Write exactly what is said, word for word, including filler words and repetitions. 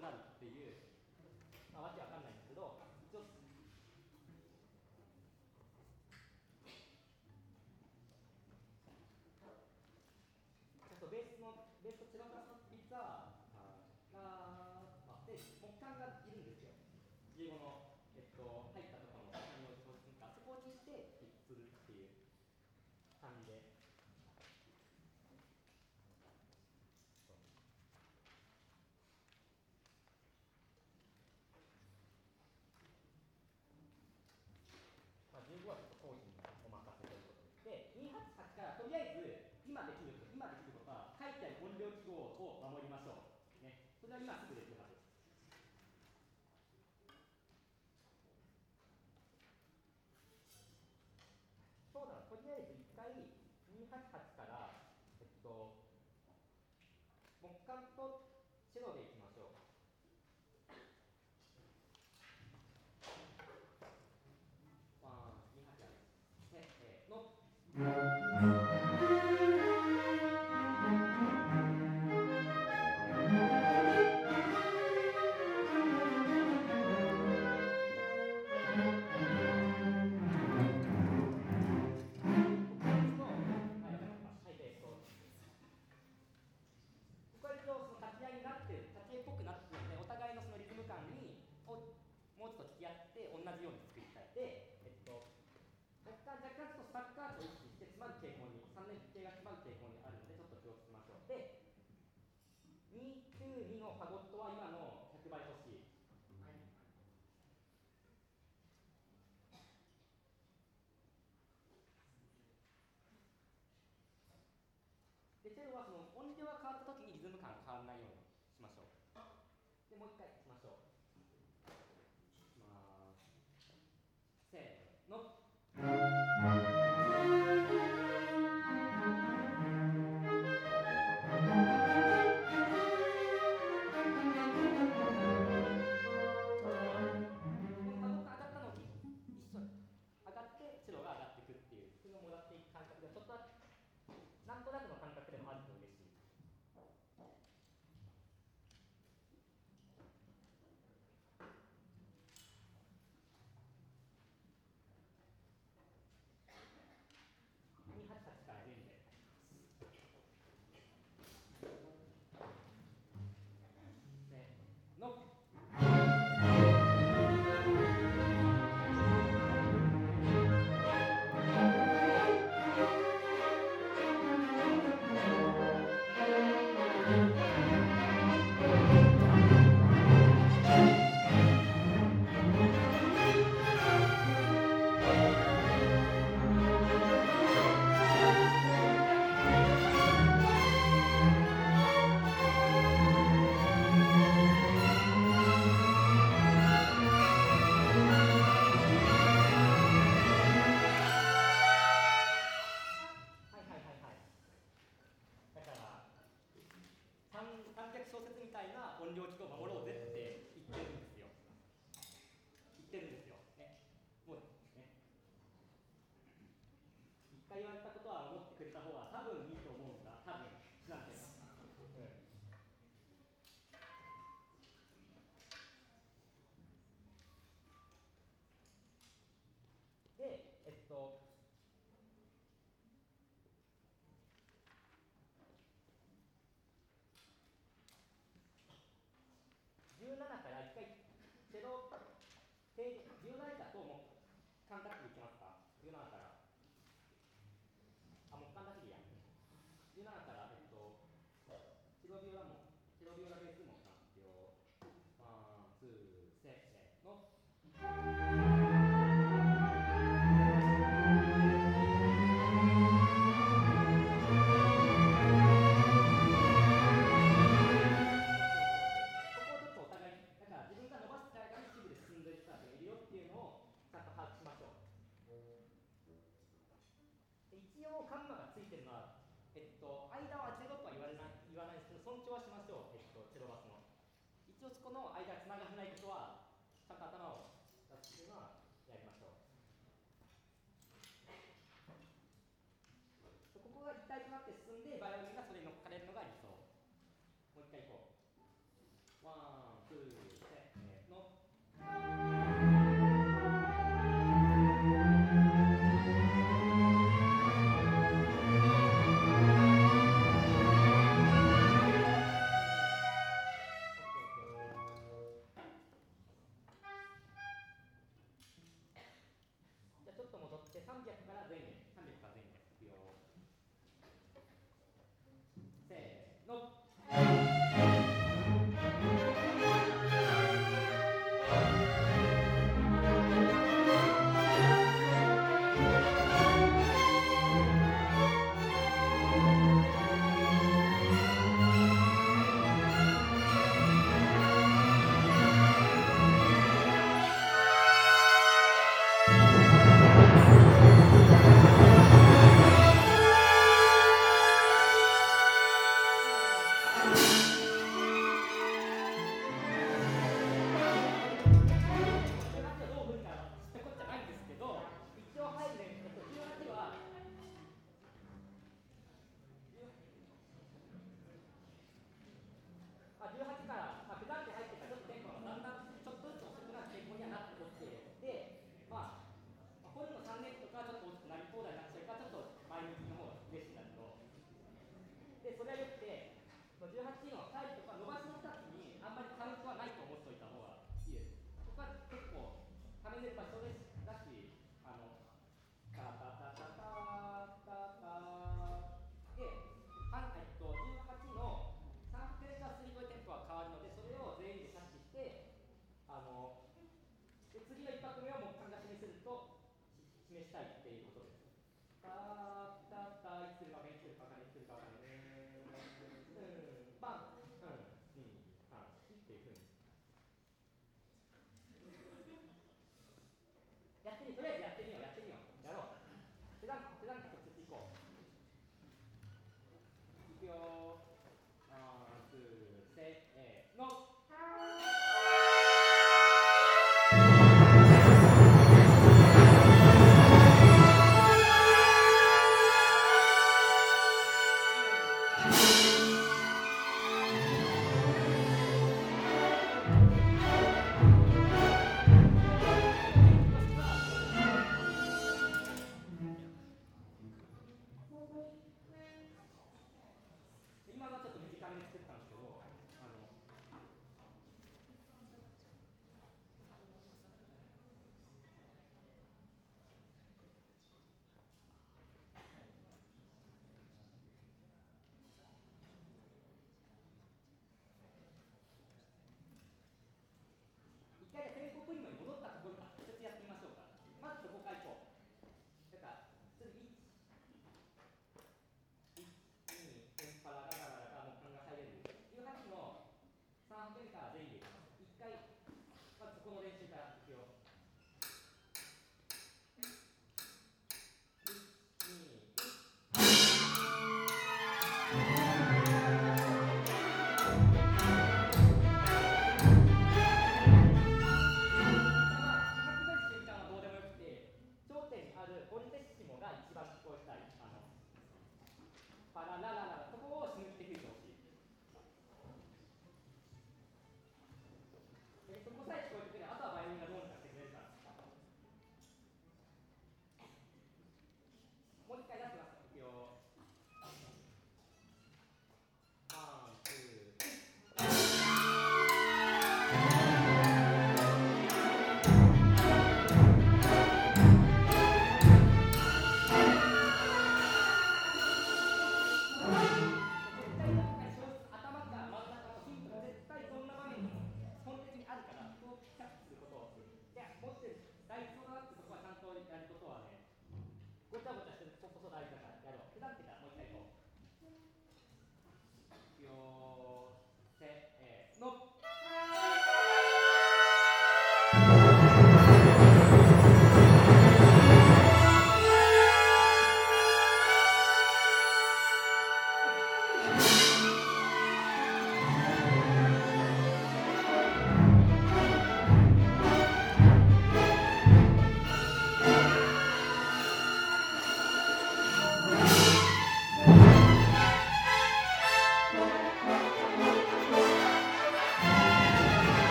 くなるっていう、まあ、わけわかんないんですけど、一応ベースのベースとチェロクラスのピッツァがで木管がいるんですよ。じゅうごの、えっと、入ったところのさん、よん、ごか、そこにしてピックするっていう感じで。まあ、じゅうごはちょっと工事にお任せということで。で、にひゃくはちじゅうはちからとりあえず今できる今できることは書いてある音量記号を守りましょう。ね、それは今すぐできるはず。そうだな、とりあえず一回にひゃくはちじゅうはちから、えっと、木管とチェロでいきましょう。ワン、にひゃくはちじゅうはち、せーの。もうちょっと聞き合って同じように作りたい。で、えっと、若干、若干ちょっとスタッカートを意識して詰まる傾向に、さん連形が詰まる傾向にあるので、ちょっと気をつけましょう。で、にきゅうにのファゴットは今のひゃくばい欲しい。はい、で、チェロはその音量が変わったときにリズム感が変わらないようにしましょう。で、もう一回いきましょう。いきます。せーの。チェロが上がっていくっていう、それをもらっていく感覚で、ちょっとなんとなくの感覚でもあると嬉しい。にひゃくはちじゅうはちから順で。せーの。音量記号を守ろうぜって言ってるんですよ。言ってるんですよ。ね、もうね、一回言われたことは思ってくれた方が多分いいと思うんだ。多分なんていうの。うん、で、えっと。じゅうななからいっかいチェロじゅうななだともう管楽器でいきますか。じゅうななからあもう管楽器でいいや。じゅうななからえっとチロビオラもチロビオラベースも発表。ワンツーせーの。一応カンマがついてるのは、えっと、間は当てろとは言われない言わないですけど、尊重はしましょう、えっと、チェロバスの。一応そこの間がつながらないことは、ちゃんと頭を出すっていうのはやりましょう。ここが一体となって進んで、バイオリンがそれに乗っかれるのが理想。もう一回いこう。ワン、ツー、 したいっていう